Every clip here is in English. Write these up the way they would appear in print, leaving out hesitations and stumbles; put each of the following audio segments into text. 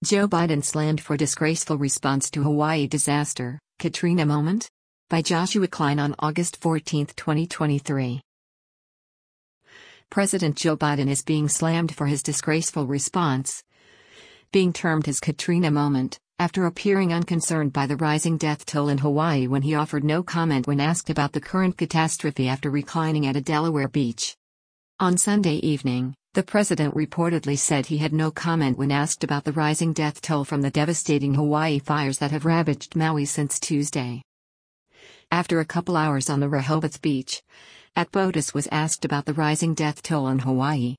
Joe Biden slammed for disgraceful response to Hawaii disaster, Katrina moment? By Joshua Klein on August 14, 2023. President Joe Biden is being slammed for his disgraceful response, being termed his Katrina moment, after appearing unconcerned by the rising death toll in Hawaii when he offered no comment when asked about the current catastrophe after reclining at a Delaware beach. On Sunday evening, the president reportedly said he had no comment when asked about the rising death toll from the devastating Hawaii fires that have ravaged Maui since Tuesday. After a couple hours on the Rehoboth Beach, Atbotus was asked about the rising death toll in Hawaii.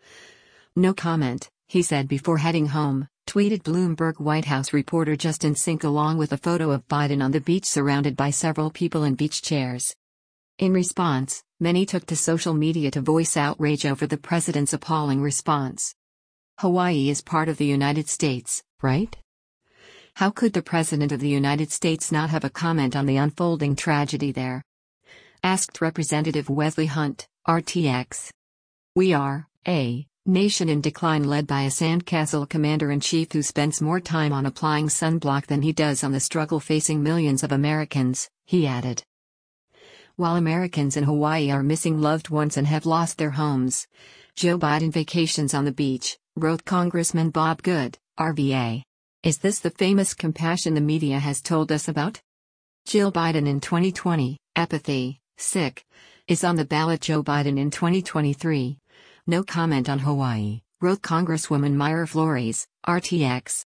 No comment, he said before heading home, tweeted Bloomberg White House reporter Justin Sink along with a photo of Biden on the beach surrounded by several people in beach chairs. In response, many took to social media to voice outrage over the president's appalling response. Hawaii is part of the United States, right? How could the President of the United States not have a comment on the unfolding tragedy there? Asked Representative Wesley Hunt, RTX. We are a nation in decline led by a sandcastle commander-in-chief who spends more time on applying sunblock than he does on the struggle facing millions of Americans, he added. While Americans in Hawaii are missing loved ones and have lost their homes, Joe Biden vacations on the beach, wrote Congressman Bob Good, RVA. Is this the famous compassion the media has told us about? Jill Biden in 2020, apathy, sick, is on the ballot. Joe Biden in 2023. No comment on Hawaii, wrote Congresswoman Myra Flores, RTX.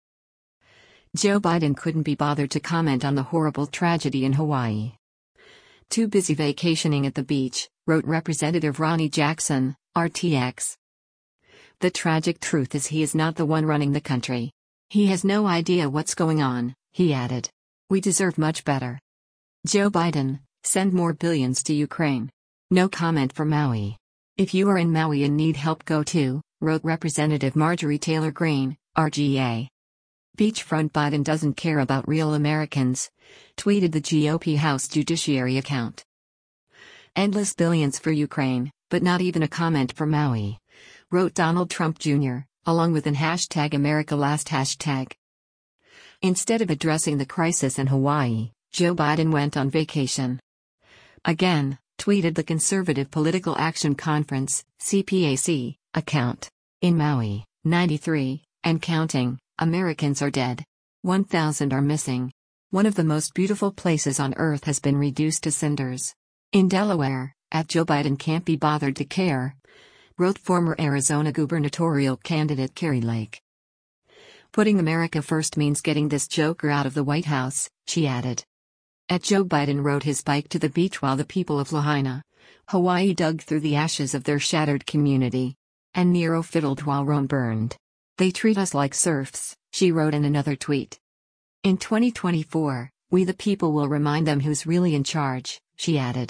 Joe Biden couldn't be bothered to comment on the horrible tragedy in Hawaii. Too busy vacationing at the beach, wrote Representative Ronnie Jackson, RTX. The tragic truth is he is not the one running the country. He has no idea what's going on, he added. We deserve much better. Joe Biden, send more billions to Ukraine. No comment for Maui. If you are in Maui and need help, go to, wrote Representative Marjorie Taylor Greene, RGA. Beachfront Biden doesn't care about real Americans, tweeted the GOP House Judiciary account. Endless billions for Ukraine, but not even a comment for Maui, wrote Donald Trump Jr., along with an #AmericaLast#. Instead of addressing the crisis in Hawaii, Joe Biden went on vacation. Again, tweeted the Conservative Political Action Conference, CPAC, account. In Maui, 93, and counting, Americans are dead. 1,000 are missing. One of the most beautiful places on earth has been reduced to cinders. In Delaware, Joe Biden can't be bothered to care, wrote former Arizona gubernatorial candidate Kari Lake. Putting America first means getting this joker out of the White House, she added. Joe Biden rode his bike to the beach while the people of Lahaina, Hawaii dug through the ashes of their shattered community. And Nero fiddled while Rome burned. They treat us like serfs, she wrote in another tweet. In 2024, we the people will remind them who's really in charge, she added.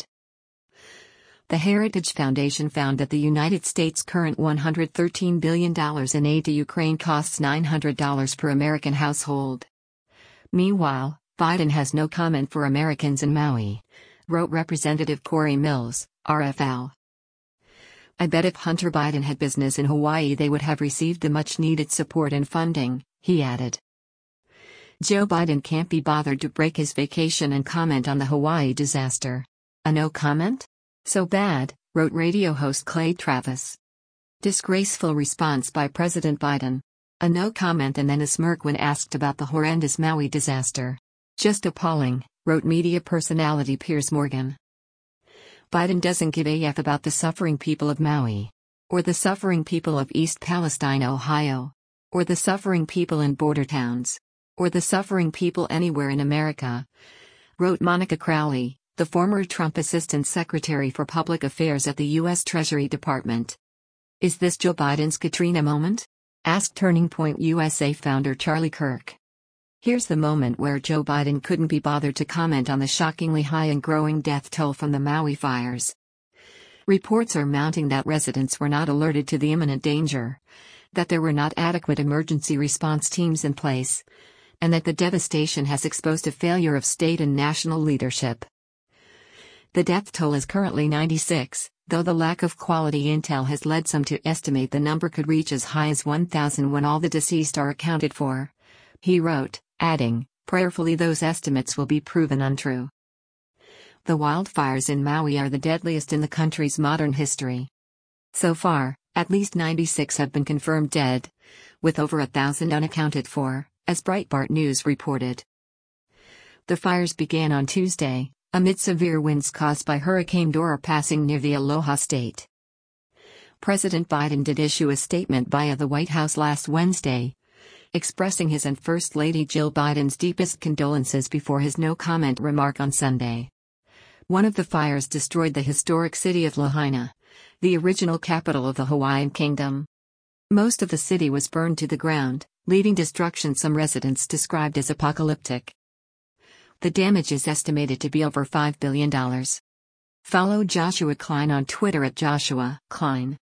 The Heritage Foundation found that the United States' current $113 billion in aid to Ukraine costs $900 per American household. Meanwhile, Biden has no comment for Americans in Maui, wrote Representative Corey Mills, RFL. I bet if Hunter Biden had business in Hawaii they would have received the much-needed support and funding, he added. Joe Biden can't be bothered to break his vacation and comment on the Hawaii disaster. A no comment? So bad, wrote radio host Clay Travis. Disgraceful response by President Biden. A no comment and then a smirk when asked about the horrendous Maui disaster. Just appalling, wrote media personality Piers Morgan. Biden doesn't give a f about the suffering people of Maui. Or the suffering people of East Palestine, Ohio. Or the suffering people in border towns. Or the suffering people anywhere in America, wrote Monica Crowley, the former Trump Assistant Secretary for Public Affairs at the U.S. Treasury Department. Is this Joe Biden's Katrina moment? Asked Turning Point USA founder Charlie Kirk. Here's the moment where Joe Biden couldn't be bothered to comment on the shockingly high and growing death toll from the Maui fires. Reports are mounting that residents were not alerted to the imminent danger, that there were not adequate emergency response teams in place, and that the devastation has exposed a failure of state and national leadership. The death toll is currently 96, though the lack of quality intel has led some to estimate the number could reach as high as 1,000 when all the deceased are accounted for, He wrote, adding, "Prayerfully those estimates will be proven untrue." The wildfires in Maui are the deadliest in the country's modern history. So far, at least 96 have been confirmed dead, with over 1,000 unaccounted for, as Breitbart News reported. The fires began on Tuesday, amid severe winds caused by Hurricane Dora passing near the Aloha State. President Biden did issue a statement via the White House last Wednesday, expressing his and First Lady Jill Biden's deepest condolences before his no-comment remark on Sunday. One of the fires destroyed the historic city of Lahaina, the original capital of the Hawaiian Kingdom. Most of the city was burned to the ground, leaving destruction some residents described as apocalyptic. The damage is estimated to be over $5 billion. Follow Joshua Klein on Twitter at Joshua Klein.